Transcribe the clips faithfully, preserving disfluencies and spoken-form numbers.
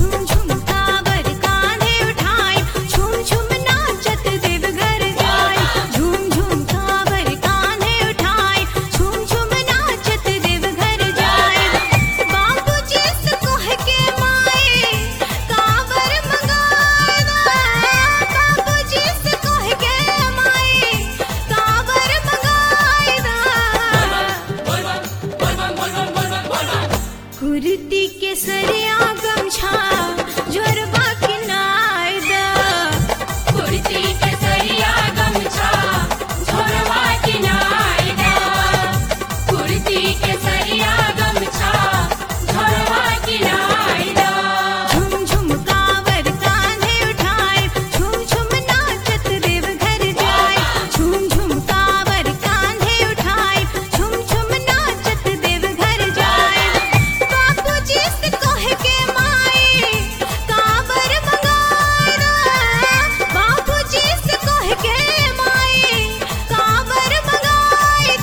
कुर्ती के सरिया गमछा जोरबा के नायदा कुर्ती के सरिया गमछा झोरवा के नायदा कुर्ती के सरिया गमछा झोरवा के नायदा झुम झुम कांवर कांधे उठाए झुम झुम नाचत देव घर जाए झुम झुम कांवर कांधे उठाए झुम झुम नाचत देव घर जाए बापूजी से कह के माए कांवर मंगाए बापूजी से कह के माए कांवर मंगाए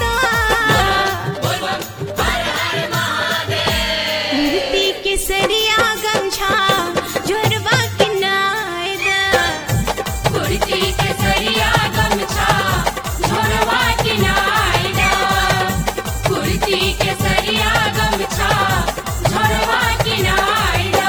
कुर्ती के सरिया गमछा जोरबा के नायदा कुर्ती के सरिया गमछा झोरवा के नायदा कुर्ती के सरिया गमछा झोरवा के नायदा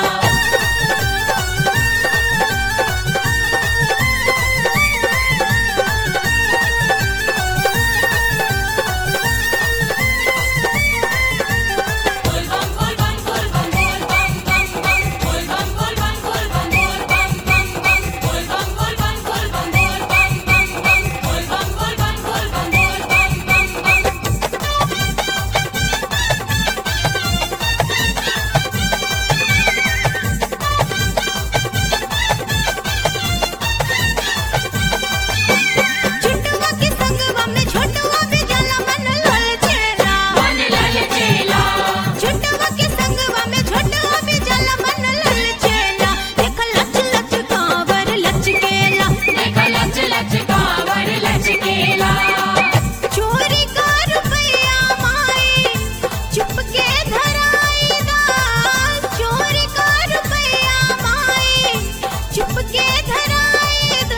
झुटवा के संगवा में झोटवा भी जाला मन लल चेला मन लल चेला झुटवा के संगवा में झोटवा भी जाला मन लल चेला देख लच लच कांवर लचकेला देख लच लच कांवर लचकेला चोरी का रुपया माए चुप के धराई दा चोरी का रुपया माए चुप के धराई दा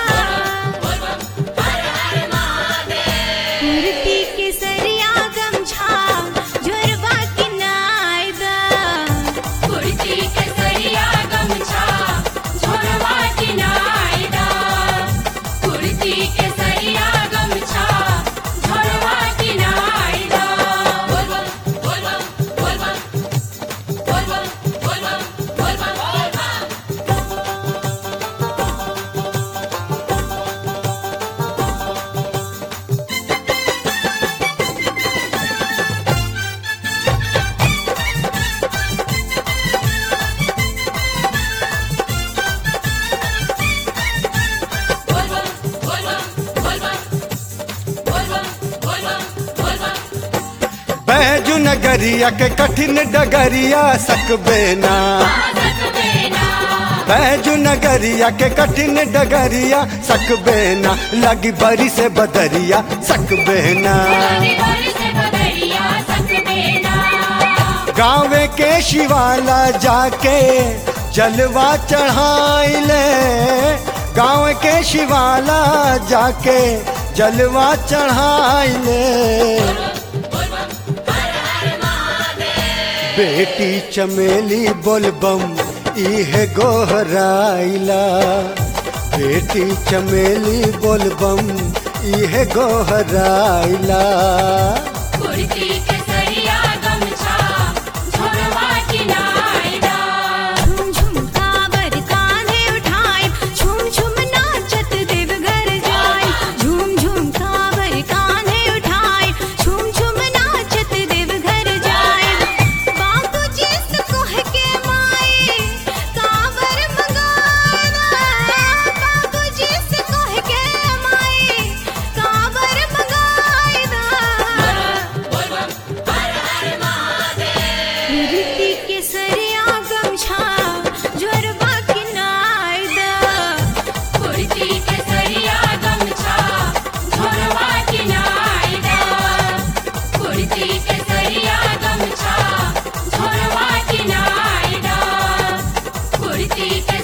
कुर्ती के सरिया गमछा जोरबा के नायदा कुर्ती के सरिया गमछा झोरवा के नायदा कुर्ती के सरिया गमछा झोरवा के नायदा बोल बोल बोल बोल बोल बोल बोल बोल बोल बैजू नगरिया के कठिन डगरिया सकबे ना बैजू नगरिया के कठिन डगरिया सकबे ना लगी बरी से बदरिया सकबे ना गाँव के शिवाला जाके जलवा चढ़ाइले गाँव के शिवाला जाके जलवा चढ़ाइले बेटी चमेली बोलबम इहे गोहराइला बेटी चमेली बोलबम इहे गोहराइला कुर्ती के सरिया गमछा झोरवा के नायदा झुम झुम कांवर कांधे उठाए झुम झुम नाचत देव घर जाए झुम झुम कांवर कांधे उठाए झुम झुम नाचत देव घर जाए बापूजी से कह के माए कांवर मंगाए बापूजी से कह के माए कांवर मंगाए भक्ति के